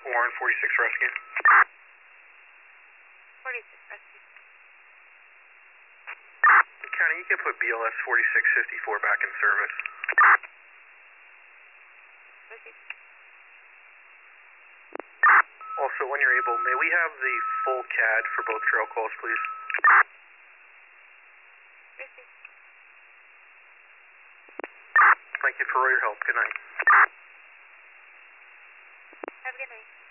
Warren 46 Rescue. 46 rescue. County, you can put BLS 4654 back in service. Receive. Also, when you're able, may we have the full CAD for both trail calls, please? Receive. Thank you for all your help. Good night. Have a good night.